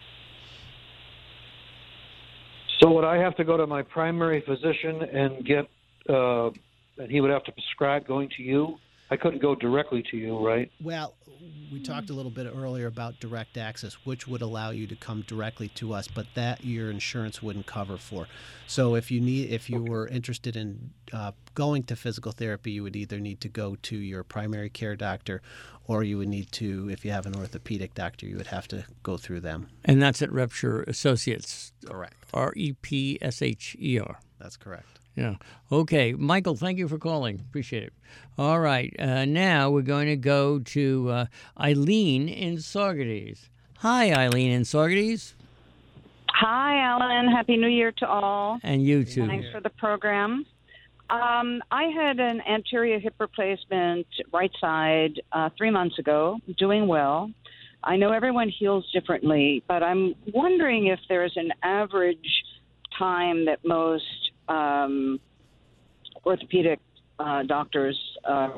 [SPEAKER 14] So would I have to go to my primary physician and get, uh, and he would have to prescribe going to you? I couldn't go directly to you, right?
[SPEAKER 2] Well, we talked a little bit earlier about direct access, which would allow you to come directly to us, but that your insurance wouldn't cover for. So if you need, if you were interested in uh, going to physical therapy, you would either need to go to your primary care doctor, or you would need to, if you have an orthopedic doctor, you would have to go through them.
[SPEAKER 1] And that's at Repsher Associates.
[SPEAKER 2] Correct.
[SPEAKER 1] R E P S H E R.
[SPEAKER 2] That's correct.
[SPEAKER 1] Yeah. Okay. Michael, thank you for calling. Appreciate it. All right. Uh, now we're going to go to uh, Eileen in Saugerties. Hi, Eileen in Saugerties.
[SPEAKER 15] Hi, Alan. Happy New Year to all.
[SPEAKER 1] And you too.
[SPEAKER 15] Thanks for the program. Um, I had an anterior hip replacement, right side, uh, three months ago, doing well. I know everyone heals differently, but I'm wondering if there's an average time that most um, orthopedic uh, doctors, uh,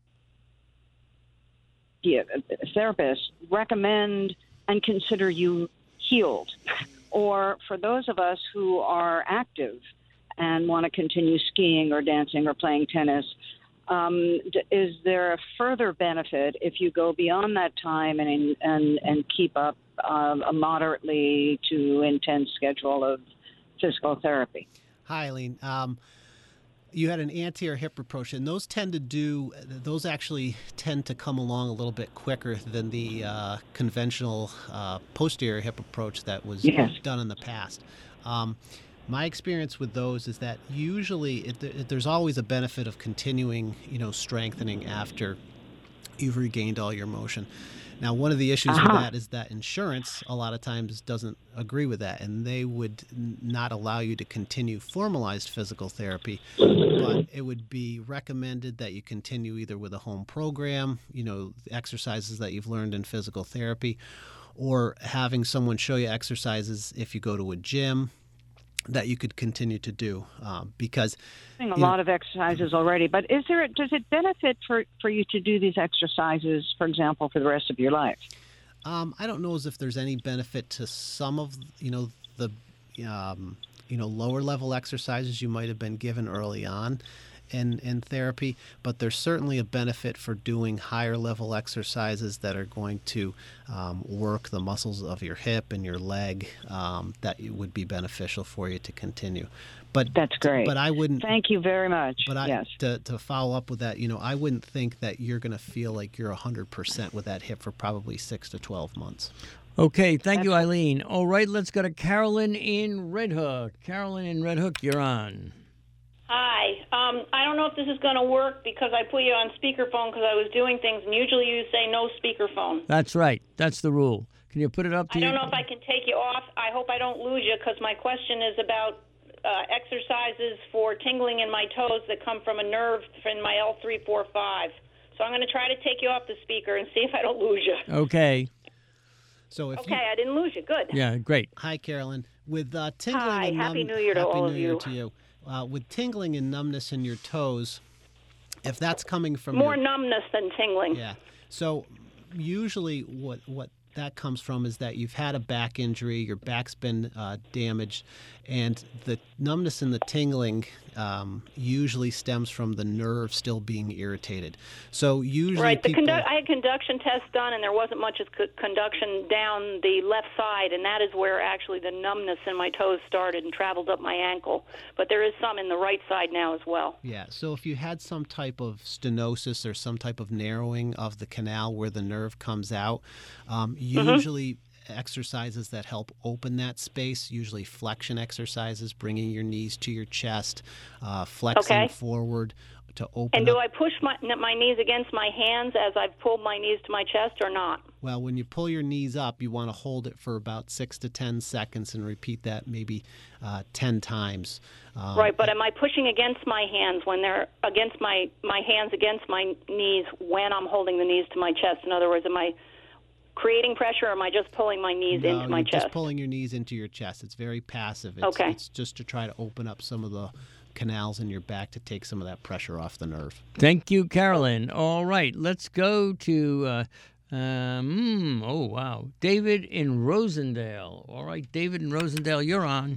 [SPEAKER 15] yeah, therapists recommend and consider you healed. Or for those of us who are active and want to continue skiing or dancing or playing tennis, um, d- is there a further benefit if you go beyond that time and and, and keep up um, a moderately to intense schedule of physical therapy?
[SPEAKER 2] Hi, Eileen. Um, you had an anterior hip reproach, and those tend to do, those actually tend to come along a little bit quicker than the uh, conventional uh, posterior hip approach that was
[SPEAKER 15] Yes.
[SPEAKER 2] done in the past. Um, my experience with those is that usually it, it, there's always a benefit of continuing, you know, strengthening after you've regained all your motion. Now, one of the issues
[SPEAKER 15] Uh-huh.
[SPEAKER 2] with that is that insurance a lot of times doesn't agree with that, and they would n- not allow you to continue formalized physical therapy, but it would be recommended that you continue either with a home program, you know, exercises that you've learned in physical therapy, or having someone show you exercises if you go to a gym that you could continue to do, um, because
[SPEAKER 15] Doing a
[SPEAKER 2] you know,
[SPEAKER 15] lot of exercises already, but is there does it benefit for, for you to do these exercises, for example, for the rest of your life?
[SPEAKER 2] Um, I don't know as if there's any benefit to some of, you know, the, um, you know, lower level exercises you might have been given early on in, in therapy, but there's certainly a benefit for doing higher level exercises that are going to um, work the muscles of your hip and your leg, um, that it would be beneficial for you to continue. But
[SPEAKER 15] that's great.
[SPEAKER 2] But I wouldn't.
[SPEAKER 15] Thank you very much.
[SPEAKER 2] But I,
[SPEAKER 15] yes.
[SPEAKER 2] to, to follow up with that, you know, I wouldn't think that you're going to feel like you're one hundred percent with that hip for probably six to twelve months.
[SPEAKER 1] Okay, thank you, Eileen. All right, let's go to Carolyn in Red Hook. Carolyn in Red Hook, you're on.
[SPEAKER 16] Hi. Um, I don't know if this is going to work because I put you on speakerphone because I was doing things, and usually you say no speakerphone.
[SPEAKER 1] That's right. That's the rule. Can you put it up to
[SPEAKER 16] I
[SPEAKER 1] you?
[SPEAKER 16] don't know if I can take you off. I hope I don't lose you because my question is about uh, exercises for tingling in my toes that come from a nerve in my L three four five. So I'm going to try to take you off the speaker and see if I don't lose you.
[SPEAKER 1] Okay.
[SPEAKER 2] So if
[SPEAKER 16] okay,
[SPEAKER 2] you,
[SPEAKER 16] I didn't lose you. Good.
[SPEAKER 1] Yeah, great.
[SPEAKER 2] Hi, Carolyn. With uh, tingling
[SPEAKER 16] Hi,
[SPEAKER 2] and
[SPEAKER 16] Happy
[SPEAKER 2] numb-
[SPEAKER 16] New Year to
[SPEAKER 2] Happy
[SPEAKER 16] all
[SPEAKER 2] New
[SPEAKER 16] of
[SPEAKER 2] Year
[SPEAKER 16] you.
[SPEAKER 2] to you. Uh, with tingling and numbness in your toes, if that's coming from
[SPEAKER 16] More
[SPEAKER 2] your,
[SPEAKER 16] numbness than tingling.
[SPEAKER 2] Yeah. So usually what what that comes from is that you've had a back injury, your back's been uh, damaged, and the numbness and the tingling um, usually stems from the nerve still being irritated. So usually
[SPEAKER 16] Right. The
[SPEAKER 2] people...
[SPEAKER 16] condu- I had conduction tests done, and there wasn't much of co- conduction down the left side, and that is where actually the numbness in my toes started and traveled up my ankle. But there is some in the right side now as well.
[SPEAKER 2] Yeah, so if you had some type of stenosis or some type of narrowing of the canal where the nerve comes out, um, usually mm-hmm. exercises that help open that space, usually flexion exercises, bringing your knees to your chest, uh, flexing
[SPEAKER 16] okay.
[SPEAKER 2] forward to open
[SPEAKER 16] And do
[SPEAKER 2] up.
[SPEAKER 16] I push my, my knees against my hands as I've pulled my knees to my chest or not?
[SPEAKER 2] Well, when you pull your knees up, you want to hold it for about six to ten seconds and repeat that maybe uh, ten times. Um,
[SPEAKER 16] right, but am I pushing against my hands when they're against my, my hands against my knees when I'm holding the knees to my chest? In other words, am I creating pressure, or am I just pulling my knees
[SPEAKER 2] no,
[SPEAKER 16] into my
[SPEAKER 2] you're
[SPEAKER 16] chest?
[SPEAKER 2] just pulling your knees into your chest. It's very passive. It's,
[SPEAKER 16] okay.
[SPEAKER 2] It's just to try to open up some of the canals in your back to take some of that pressure off the nerve.
[SPEAKER 1] Thank you, Carolyn. All right, let's go to, uh, um, oh, wow, David in Rosendale. All right, David in Rosendale, you're on.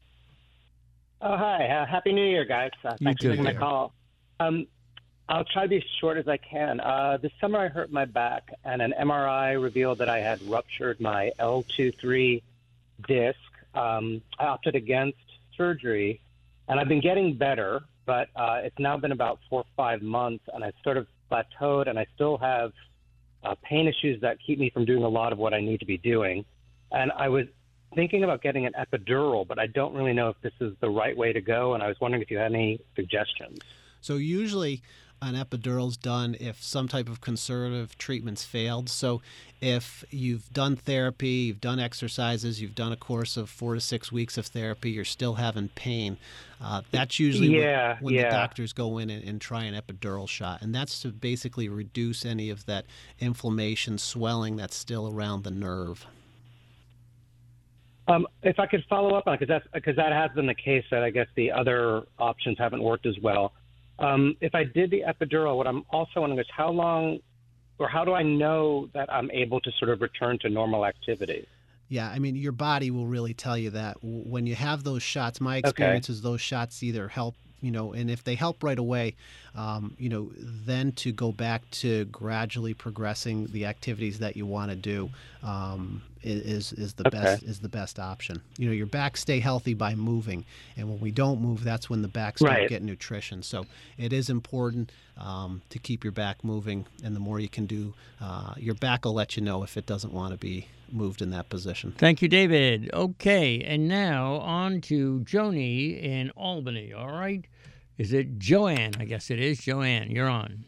[SPEAKER 17] Oh, hi. Uh, Happy New Year, guys. Uh,
[SPEAKER 1] You
[SPEAKER 17] thanks
[SPEAKER 1] too,
[SPEAKER 17] for taking my
[SPEAKER 1] dear.
[SPEAKER 17] call. Um, I'll try to be as short as I can. Uh, this summer I hurt my back, and an M R I revealed that I had ruptured my L two three disc. Um, I opted against surgery, and I've been getting better, but uh, it's now been about four or five months, and I've sort of plateaued, and I still have uh, pain issues that keep me from doing a lot of what I need to be doing. And I was thinking about getting an epidural, but I don't really know if this is the right way to go, and I was wondering if you had any suggestions.
[SPEAKER 2] So usually an epidural's done if some type of conservative treatment's failed. So if you've done therapy, you've done exercises, you've done a course of four to six weeks of therapy, you're still having pain, uh, that's usually
[SPEAKER 17] Yeah,
[SPEAKER 2] when, when
[SPEAKER 17] yeah.
[SPEAKER 2] the doctors go in and, and try an epidural shot. And that's to basically reduce any of that inflammation, swelling that's still around the nerve.
[SPEAKER 17] Um, if I could follow up on it, because because that has been the case, that I guess the other options haven't worked as well. Um, if I did the epidural, what I'm also wondering is how long, or how do I know that I'm able to sort of return to normal activity?
[SPEAKER 2] Yeah, I mean, your body will really tell you that. W- When you have those shots, my experience is those shots either help, you know, and if they help right away, um, you know, then to go back to gradually progressing the activities that you want to do um, is is the
[SPEAKER 17] Okay.
[SPEAKER 2] best is the best option. You know, your back stay healthy by moving, and when we don't move, that's when the back start
[SPEAKER 17] Right.
[SPEAKER 2] getting nutrition. So it is important um, to keep your back moving, and the more you can do, uh, your back will let you know if it doesn't want to be moved in that position.
[SPEAKER 1] Thank you, David. Okay, and now on to Joni in Albany. All right. Is it Joanne? I guess it is. Joanne, you're on.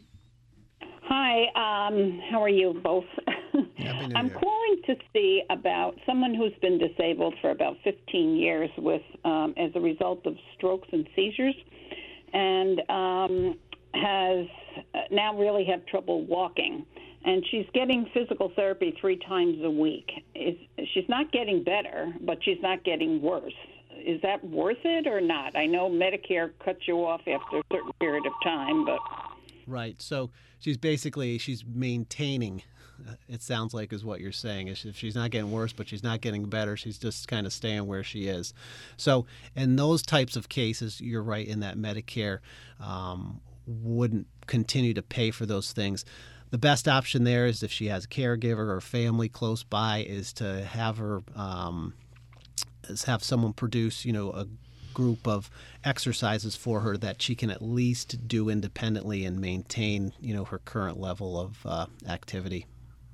[SPEAKER 18] Hi, um, how are you both? I'm calling to see about someone who's been disabled for about fifteen years with, um, as a result of strokes and seizures, and um, has now really have trouble walking. And she's getting physical therapy three times a week. Is she's not getting better, but she's not getting worse. Is that worth it or not? I know Medicare cuts you off after a certain period of time, but
[SPEAKER 2] Right. So she's basically she's maintaining. uh, It sounds like is what you're saying. Is if she's not getting worse, but she's not getting better, she's just kind of staying where she is. So in those types of cases, you're right in that Medicare um, wouldn't continue to pay for those things. The best option there is if she has a caregiver or family close by, is to have her um, is have someone produce, you know, a group of exercises for her that she can at least do independently and maintain, you know, her current level of uh, activity.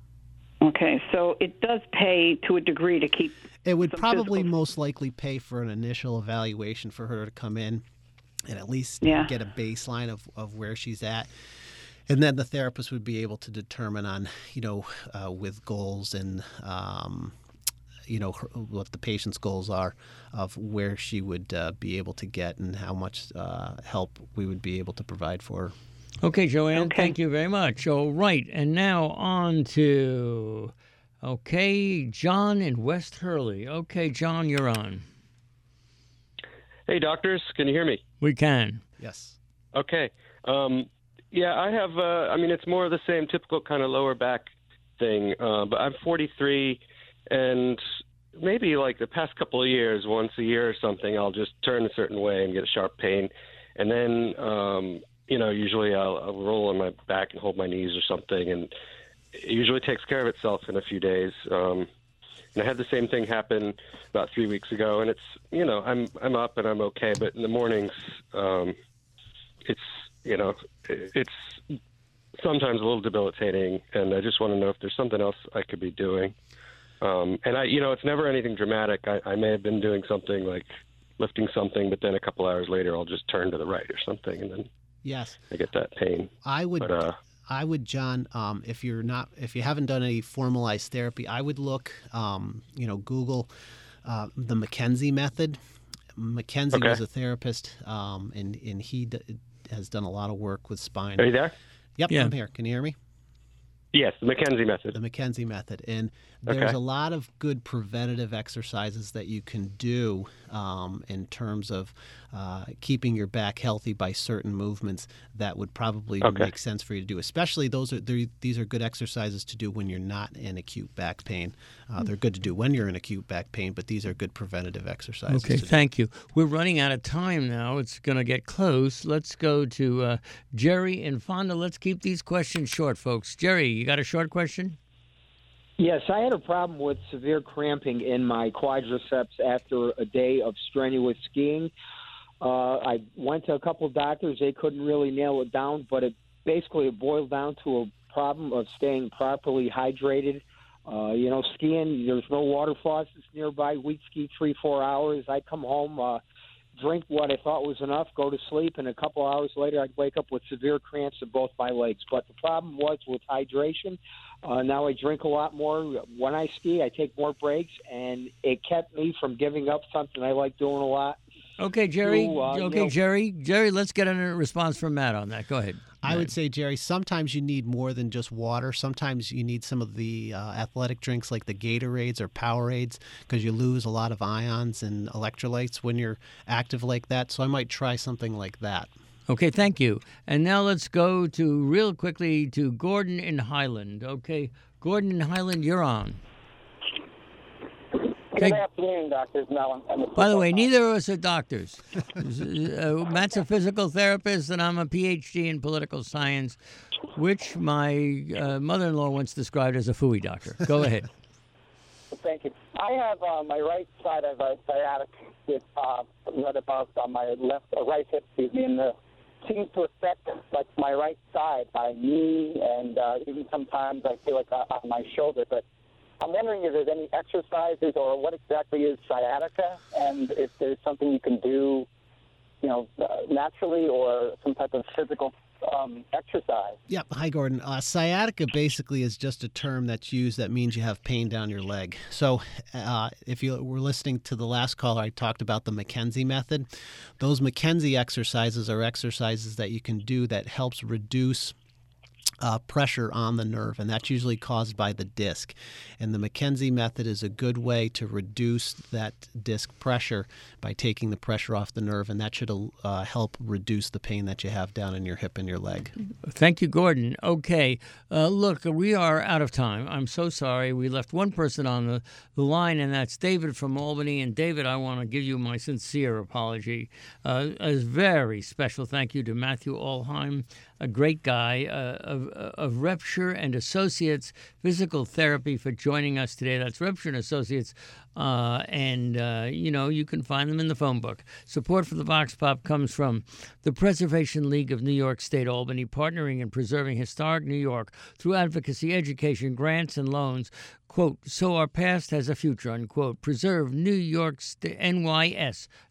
[SPEAKER 18] okay. So it does pay to a degree to keep.
[SPEAKER 2] It would
[SPEAKER 18] some
[SPEAKER 2] probably
[SPEAKER 18] physical-
[SPEAKER 2] most likely pay for an initial evaluation for her to come in and at least
[SPEAKER 18] Yeah.
[SPEAKER 2] get a baseline of, of where she's at. And then the therapist would be able to determine on, you know, uh, with goals and, um, you know, her, what the patient's goals are of where she would uh, be able to get and how much uh, help we would be able to provide for her.
[SPEAKER 1] Okay, Joanne, thank you very much. All right, and now on to, okay, John in West Hurley. Okay, John, you're on.
[SPEAKER 19] Hey, doctors, can you hear me?
[SPEAKER 1] We can.
[SPEAKER 2] Yes.
[SPEAKER 19] Okay. Um, yeah, I have, uh, I mean, it's more of the same typical kind of lower back thing, uh, but I'm forty-three, and maybe like the past couple of years, once a year or something, I'll just turn a certain way and get a sharp pain. And then, um, you know, usually I'll, I'll roll on my back and hold my knees or something, and it usually takes care of itself in a few days. Um, and I had the same thing happen about three weeks ago, and it's, you know, I'm I'm up and I'm okay, but in the mornings, um, it's, you know, it's sometimes a little debilitating, and I just want to know if there's something else I could be doing. Um, and I, you know, it's never anything dramatic. I, I may have been doing something like lifting something, but then a couple hours later, I'll just turn to the right or something, and then
[SPEAKER 2] yes,
[SPEAKER 19] I get that pain.
[SPEAKER 2] I would,
[SPEAKER 19] but, uh,
[SPEAKER 2] I would, John, um, if you're not, if you haven't done any formalized therapy, I would look, um, you know, Google uh, the McKenzie method. McKenzie
[SPEAKER 19] Okay.
[SPEAKER 2] was a therapist, um, and and he d- has done a lot of work with spine.
[SPEAKER 19] Are you there?
[SPEAKER 2] Yep,
[SPEAKER 19] Yeah.
[SPEAKER 2] I'm here. Can you hear me?
[SPEAKER 19] Yes, the McKenzie method.
[SPEAKER 2] The McKenzie method. And there's
[SPEAKER 19] Okay.
[SPEAKER 2] a lot of good preventative exercises that you can do um, in terms of uh, keeping your back healthy by certain movements that would probably
[SPEAKER 19] Okay.
[SPEAKER 2] make sense for you to do. Especially those are they're- these are good exercises to do when you're not in acute back pain. Uh, they're good to do when you're in acute back pain, but these are good preventative exercises.
[SPEAKER 1] Okay,
[SPEAKER 2] to do.
[SPEAKER 1] thank you. We're running out of time now. It's going to get close. Let's go to uh, Jerry and Fonda. Let's keep these questions short, folks. Jerry, you got a short question?
[SPEAKER 20] Yes, I had a problem with severe cramping in my quadriceps after a day of strenuous skiing. Uh, I went to a couple of doctors. They couldn't really nail it down, but it basically it boiled down to a problem of staying properly hydrated. Uh, you know, skiing, there's no water faucets nearby. We'd ski three, four hours. I'd come home, uh, drink what I thought was enough, go to sleep, and a couple hours later I'd wake up with severe cramps in both my legs. But the problem was with hydration. Uh, now I drink a lot more. When I ski, I take more breaks, and it kept me from giving up something I like doing a lot.
[SPEAKER 1] Okay, Jerry.
[SPEAKER 20] To, uh, you
[SPEAKER 1] okay,
[SPEAKER 20] know-
[SPEAKER 1] Jerry. Jerry, let's get a response from Matt on that. Go ahead.
[SPEAKER 2] I would say, Jerry, sometimes you need more than just water. Sometimes you need some of the uh, athletic drinks like the Gatorades or Powerades because you lose a lot of ions and electrolytes when you're active like that. So I might try something like that.
[SPEAKER 1] Okay, thank you. And now let's go to real quickly to Gordon in Highland. Okay, Gordon in Highland, you're on.
[SPEAKER 21] Good afternoon, doctors. Now, I'm, I'm
[SPEAKER 1] By the way, neither of us are doctors. uh, Matt's a physical therapist, and I'm a P H D in political science, which my uh, mother-in-law once described as a F U I doctor. Go ahead.
[SPEAKER 21] Thank you. I have uh, my right side of a sciatic with uh, right above on my left, uh, right hip, excuse me, and the seems to affect like my right side, my knee, and uh, even sometimes I feel like uh, on my shoulder. But I'm wondering if there's any exercises or what exactly is sciatica, and if there's something you can do, you know, uh, naturally or some type of physical um, exercise.
[SPEAKER 2] Yep. Hi, Gordon. Uh, sciatica basically is just a term that's used that means you have pain down your leg. So uh, if you were listening to the last caller, I talked about the McKenzie method. Those McKenzie exercises are exercises that you can do that helps reduce Uh, pressure on the nerve, and that's usually caused by the disc. And the McKenzie method is a good way to reduce that disc pressure by taking the pressure off the nerve, and that should uh, help reduce the pain that you have down in your hip and your leg.
[SPEAKER 1] Thank you, Gordon. Okay, uh, look, we are out of time. I'm so sorry. We left one person on the, the line, and that's David from Albany. And David, I want to give you my sincere apology. Uh, a very special thank you to Matthew Allheim, a great guy, uh, of, of Repshire and Associates Physical Therapy, for joining us today. That's Repshire and Associates, uh, and, uh, you know, you can find them in the phone book. Support for the Vox Pop comes from the Preservation League of New York State, Albany, partnering and preserving historic New York through advocacy, education, grants, and loans. Quote, so our past has a future, unquote. Preserve New York N Y S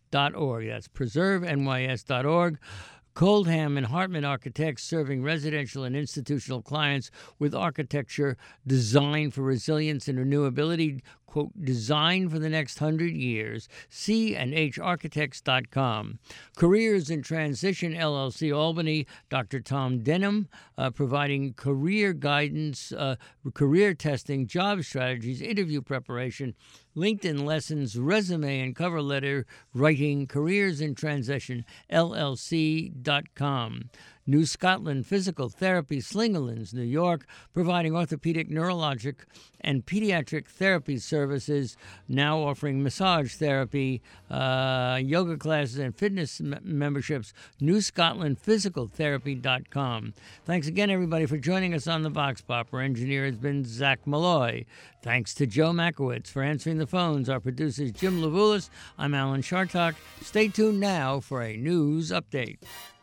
[SPEAKER 1] dot org. That's preserve N Y S dot org. Coldham and Hartman Architects, serving residential and institutional clients with architecture designed for resilience and renewability, quote, designed for the next hundred years. C and H architects dot com. Careers in Transition, L L C Albany, Doctor Tom Denham, uh, providing career guidance, uh, career testing, job strategies, interview preparation, LinkedIn lessons, resume and cover letter writing. Careers in Transition, L L C dot com. New Scotland Physical Therapy, Slingerlands, New York, providing orthopedic, neurologic, and pediatric therapy services, now offering massage therapy, uh, yoga classes, and fitness m- memberships. New Scotland Physical Therapy dot com. Thanks again, everybody, for joining us on the Vox Pop. Our engineer has been Zach Malloy. Thanks to Joe Makowitz for answering the phones. Our producer is Jim Levulis. I'm Alan Chartok. Stay tuned now for a news update.